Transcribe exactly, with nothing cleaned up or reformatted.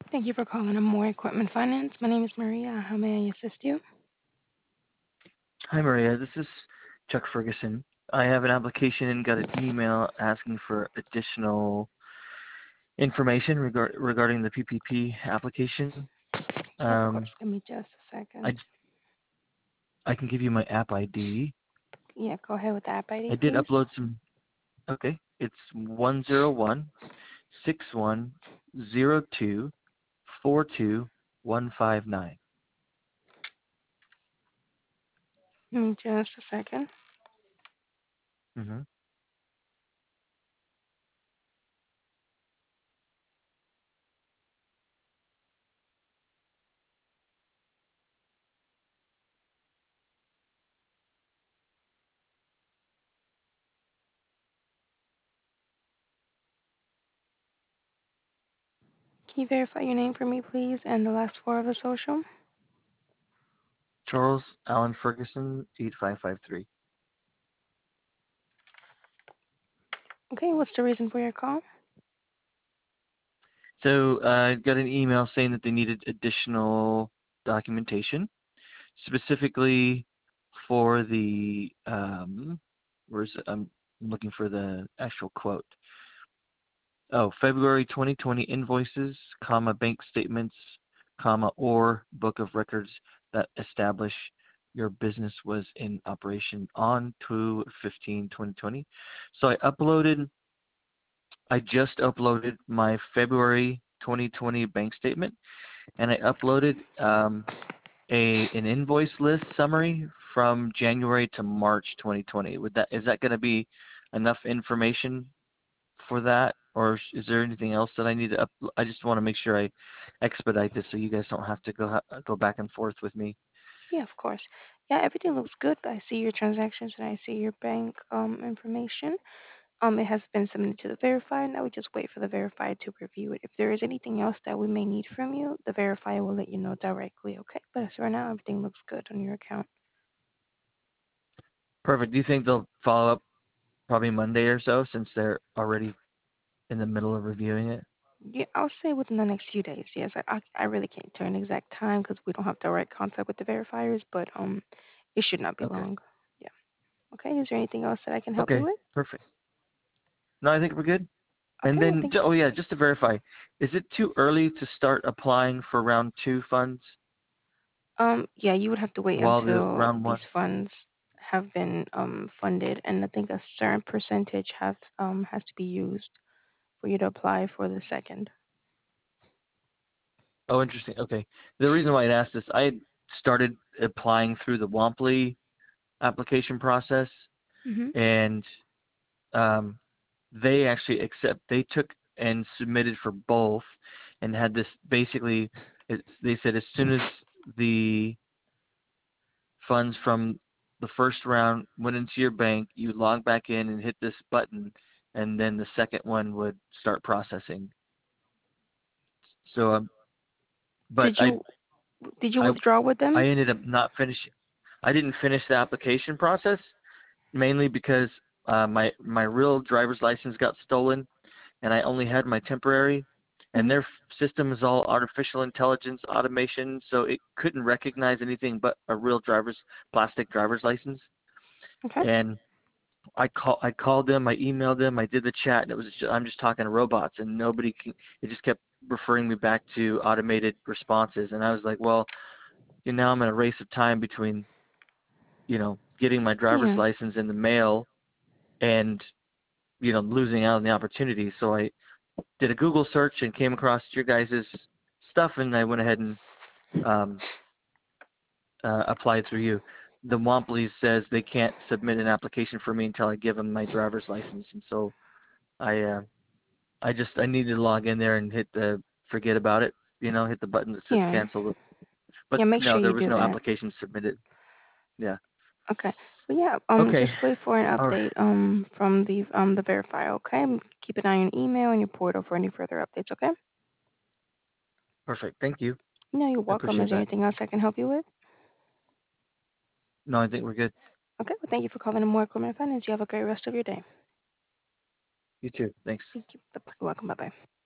Thank you for calling Amore Equipment Finance. My name is Maria. How may I assist you? Hi, Maria. This is Chuck Ferguson. I have an application and got an email asking for additional information regard, regarding the P P P application. Yeah, of course. Um, Give me just a second. I, I can give you my app I D. Yeah, go ahead with the app I I D, did please. upload some. Okay, it's one zero one six one zero two four two one five nine. Give me just a second. Mm-hmm. Can you verify your name for me, please, and the last four of the social? Charles Allen Ferguson, eight five five three. Okay, what's the reason for your call? So uh, I got an email saying that they needed additional documentation, specifically for the um, where's I'm looking for the actual quote. Oh, February twenty twenty invoices, comma bank statements, comma or book of records that establish your business was in operation on two fifteen twenty twenty. So I uploaded I just uploaded my February twenty twenty bank statement, and I uploaded um, a an invoice list summary from January to March twenty twenty. Would that is that going to be enough information for that, or is there anything else that I need to up? I just want to make sure I expedite this so you guys don't have to go ha- go back and forth with me. Yeah, of course. Yeah, everything looks good. I see your transactions and I see your bank um information. Um, it has been submitted to the verifier. Now we just wait for the verifier to review it. If there is anything else that we may need from you, the verifier will let you know directly. Okay, but as for now, everything looks good on your account. Perfect. Do you think they'll follow up probably Monday or so since they're already in the middle of reviewing it? Yeah, I'll say within the next few days. Yes, I I, I really can't tell an exact time because we don't have direct contact with the verifiers, but um, it should not be Okay. long. Yeah. Okay. Is there anything else that I can help you Okay. with? Perfect. No, I think we're good. And Okay. Well, then, thank ju- you. oh yeah, just to verify, is it too early to start applying for round two funds Um, yeah, you would have to wait while the until round these one? funds have been um funded, and I think a certain percentage has um has to be used for you to apply for the second. Oh, interesting. Okay. The reason why I asked this, I had started applying through the Womply application process, Mhm. and um, they actually accept. They took and submitted for both, and had this basically. It, they said as soon as the funds from the first round went into your bank, you log back in and hit this button, and then the second one would start processing. So, um, but Did I, you did you I, withdraw with I them? ended up not finishing. I didn't finish the application process mainly because uh, my my real driver's license got stolen, and I only had my temporary, and Mhm. their system is all artificial intelligence automation, so it couldn't recognize anything but a real driver's plastic driver's license. Okay. And I call I called them, I emailed them, I did the chat, and it was just, I'm just talking to robots, and nobody can. It just kept referring me back to automated responses, and I was like, well, you know, I'm in a race of time between, you know, getting my driver's Yeah. license in the mail and, you know, losing out on the opportunity. So I did a Google search and came across your guys' stuff, and I went ahead and um, uh, applied through you. The Womply says they can't submit an application for me until I give them my driver's license, and so I uh, I just I needed to log in there and hit the forget about it, you know, hit the button that says Yeah. cancel. But Yeah. Make no, sure there you was do no that. application submitted. Yeah. Okay. But yeah, um, Okay. just wait for an All right. update um from the um the verifier. Okay. Keep an eye on your email and your portal for any further updates. Okay. Perfect. Thank you. No, you're I welcome. appreciate Is there that. anything else I can help you with? No, I think we're good. Okay. Well, thank you for calling the More Equipment Finance. You have a great rest of your day. You too. Thanks. Thank you. Bye-bye. You're welcome. Bye bye.